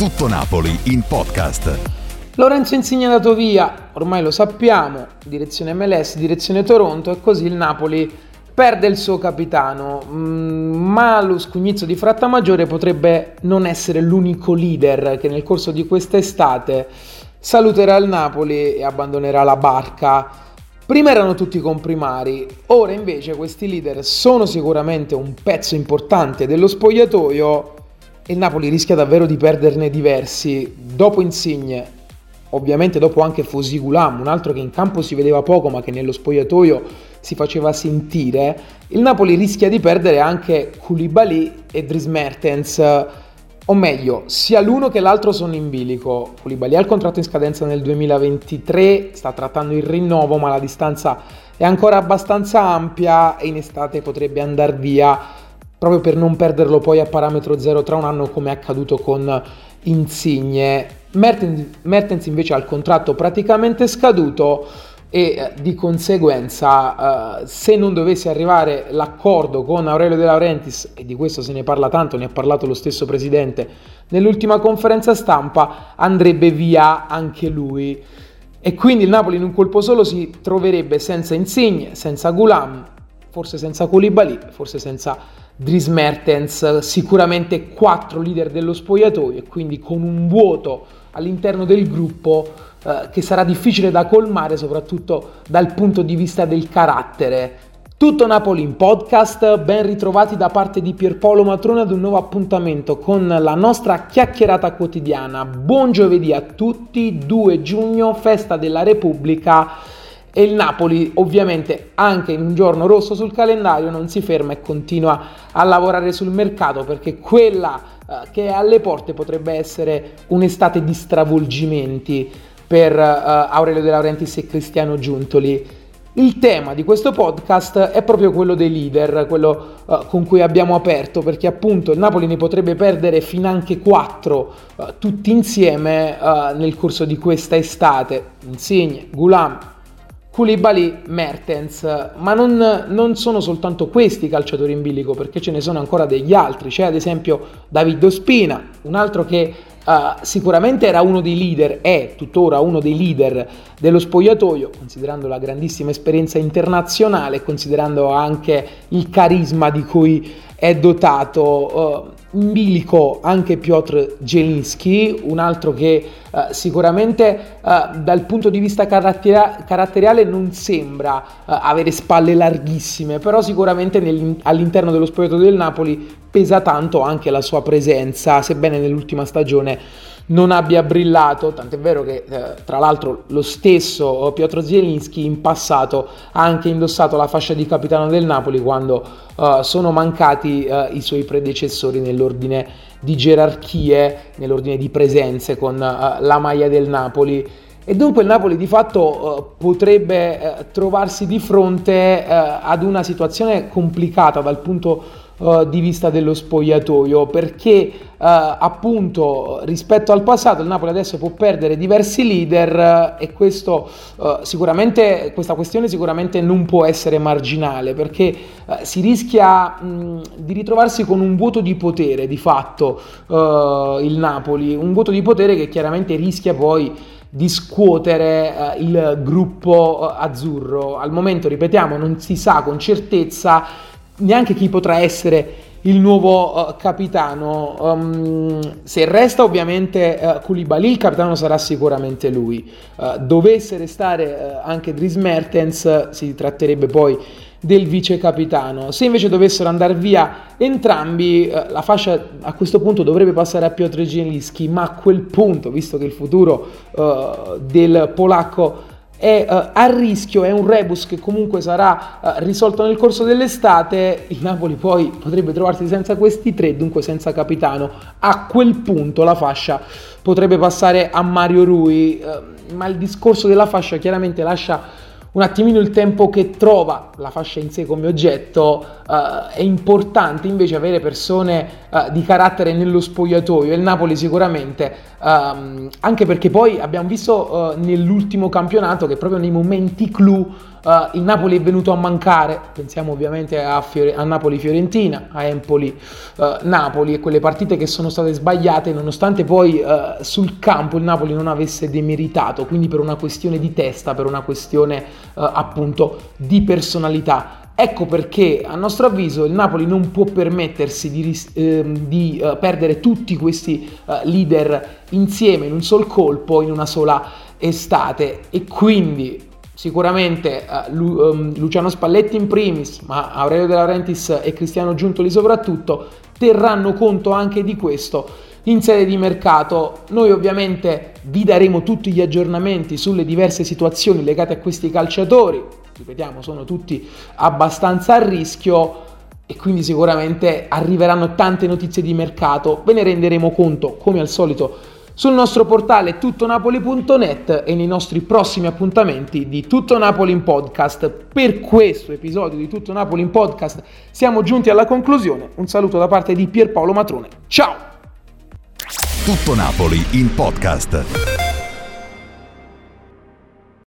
Tutto Napoli in podcast. Lorenzo Insigne è andato via, ormai lo sappiamo, direzione MLS, direzione Toronto, e così il Napoli perde il suo capitano, ma lo scugnizzo di Frattamaggiore potrebbe non essere l'unico leader che nel corso di quest'estate saluterà il Napoli e abbandonerà la barca. Prima erano tutti comprimari, ora invece questi leader sono sicuramente un pezzo importante dello spogliatoio e il Napoli rischia davvero di perderne diversi. Dopo Insigne, ovviamente dopo anche Fosi Gulam, un altro che in campo si vedeva poco ma che nello spogliatoio si faceva sentire, il Napoli rischia di perdere anche Koulibaly e Dries Mertens, o meglio, sia l'uno che l'altro sono in bilico. Koulibaly ha il contratto in scadenza nel 2023, sta trattando il rinnovo ma la distanza è ancora abbastanza ampia e in estate potrebbe andare via proprio per non perderlo poi a parametro zero tra un anno come è accaduto con Insigne. Mertens invece ha il contratto praticamente scaduto e di conseguenza se non dovesse arrivare l'accordo con Aurelio De Laurentiis, e di questo se ne parla tanto, ne ha parlato lo stesso presidente nell'ultima conferenza stampa, andrebbe via anche lui e quindi il Napoli in un colpo solo si troverebbe senza Insigne, senza Gulam, forse senza Koulibaly, forse senza Dries Mertens, sicuramente 4 leader dello spogliatoio e quindi con un vuoto all'interno del gruppo che sarà difficile da colmare soprattutto dal punto di vista del carattere. Tutto Napoli in podcast, ben ritrovati da parte di Pierpaolo Matrone ad un nuovo appuntamento con la nostra chiacchierata quotidiana. Buon giovedì a tutti, 2 giugno, festa della Repubblica. E il Napoli ovviamente anche in un giorno rosso sul calendario non si ferma e continua a lavorare sul mercato perché quella che è alle porte potrebbe essere un'estate di stravolgimenti per Aurelio De Laurentiis e Cristiano Giuntoli. Il tema di questo podcast è proprio quello dei leader, quello con cui abbiamo aperto, perché appunto il Napoli ne potrebbe perdere finanche 4 tutti insieme nel corso di questa estate. Insigne, Gulam, Koulibaly, Mertens, ma non sono soltanto questi i calciatori in bilico perché ce ne sono ancora degli altri. C'è ad esempio David Ospina, un altro che sicuramente era uno dei leader, è tuttora uno dei leader dello spogliatoio, considerando la grandissima esperienza internazionale, considerando anche il carisma di cui è dotato. In bilico anche Piotr Zielinski, un altro che sicuramente dal punto di vista caratteriale non sembra avere spalle larghissime, però sicuramente all'interno dello spogliatoio del Napoli pesa tanto anche la sua presenza, sebbene nell'ultima stagione non abbia brillato, tant'è vero che tra l'altro lo stesso Piotr Zielinski in passato ha anche indossato la fascia di capitano del Napoli quando sono mancati i suoi predecessori nell'ordine di gerarchie, nell'ordine di presenze con la maglia del Napoli. E dunque il Napoli di fatto potrebbe trovarsi di fronte ad una situazione complicata dal punto di vista dello spogliatoio, perché appunto rispetto al passato il Napoli adesso può perdere diversi leader e questo sicuramente, questa questione sicuramente non può essere marginale, perché si rischia di ritrovarsi con un vuoto di potere di fatto il Napoli, un vuoto di potere che chiaramente rischia poi di scuotere il gruppo azzurro. Al momento, ripetiamo, non si sa con certezza neanche chi potrà essere il nuovo capitano. Se resta ovviamente Koulibaly, il capitano sarà sicuramente lui. Dovesse restare anche Dries Mertens, si tratterebbe poi del vice capitano. Se invece dovessero andare via entrambi, la fascia a questo punto dovrebbe passare a Piotr Zielinski, ma a quel punto, visto che il futuro del polacco è a rischio, è un rebus che comunque sarà risolto nel corso dell'estate, il Napoli poi potrebbe trovarsi senza questi 3, dunque senza capitano. A quel punto la fascia potrebbe passare a Mario Rui, ma il discorso della fascia chiaramente lascia un attimino il tempo che trova la fascia in sé come oggetto. È importante invece avere persone di carattere nello spogliatoio, e il Napoli sicuramente, anche perché poi abbiamo visto nell'ultimo campionato che proprio nei momenti clou il Napoli è venuto a mancare, pensiamo ovviamente a Napoli-Fiorentina, a Empoli-Napoli e quelle partite che sono state sbagliate, nonostante poi sul campo il Napoli non avesse demeritato, quindi per una questione di testa, per una questione appunto di personalità. Ecco perché a nostro avviso il Napoli non può permettersi di perdere tutti questi leader insieme in un sol colpo, in una sola estate, e quindi sicuramente Luciano Spalletti in primis, ma Aurelio De Laurentiis e Cristiano Giuntoli soprattutto terranno conto anche di questo in sede di mercato. Noi ovviamente vi daremo tutti gli aggiornamenti sulle diverse situazioni legate a questi calciatori, ripetiamo sono tutti abbastanza a rischio e quindi sicuramente arriveranno tante notizie di mercato, ve ne renderemo conto come al solito sul nostro portale tuttonapoli.net e nei nostri prossimi appuntamenti di Tutto Napoli in Podcast. Per questo episodio di Tutto Napoli in Podcast siamo giunti alla conclusione. Un saluto da parte di Pierpaolo Matrone. Ciao! Tutto Napoli in Podcast.